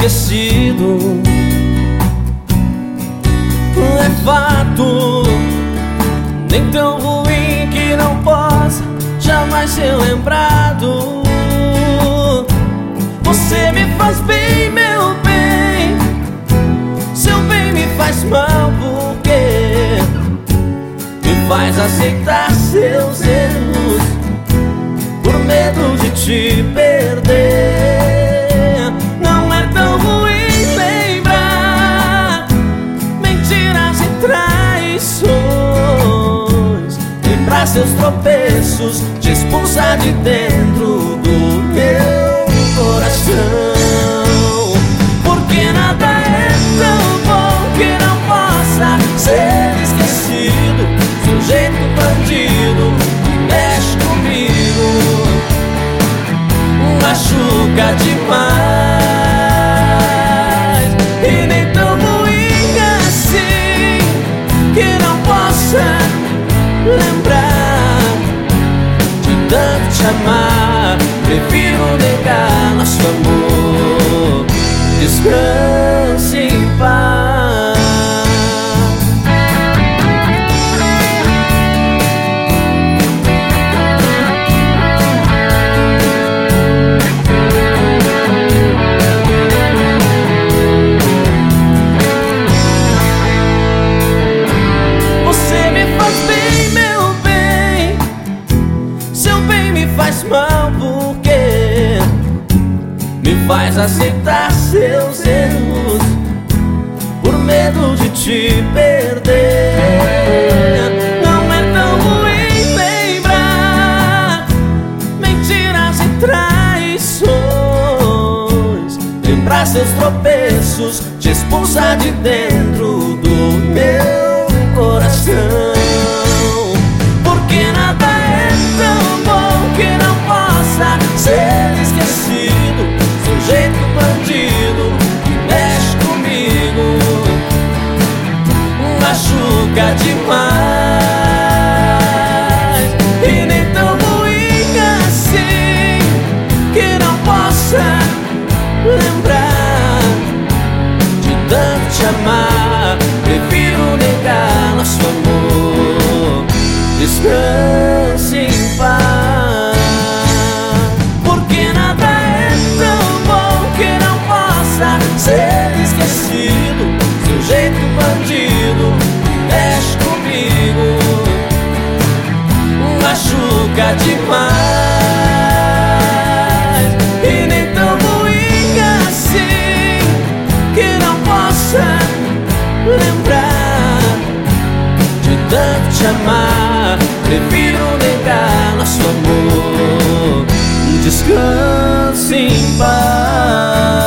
esquecido. É fato, nem tão ruim que não possa jamais ser lembrado. Você me faz bem, meu bem. Seu bem me faz mal porque me faz aceitar seus erros por medo de te perder. Não é tão ruim lembrar mentiras e traições, lembrar seus tropeços, te expulsar de dentro do meu coração. Porque nada é tão bom que não possa ser esquecido. Seu jeito bandido que mexe comigo machuca demais. E nem tão ruim assim que não possa lembrar de tanto te amar. Prefiro negar nosso amor. Descanse em paz. Você me faz bem, meu bem. Seu bem me faz mal porque me faz aceitar seus erros por medo de te perder. Não é tão ruim lembrar mentiras e traições, lembrar seus tropeços, te expulsar de dentro do meu coração. Porque nada é tão bom que não possa ser esquecido. Seu jeito bandido que mexe comigo machuca demais. E nem tão ruim assim que não possa lembrar de tanto te amar. Prefiro negar nosso amor. Descanse em paz. Porque nada é tão bom que não possa ser esquecido. Seu jeito bandido que mexe comigo machuca demais. E nem tão ruim assim que não possa lembrar de tanto te amar. Prefiro negar nosso amor. Descanse em paz.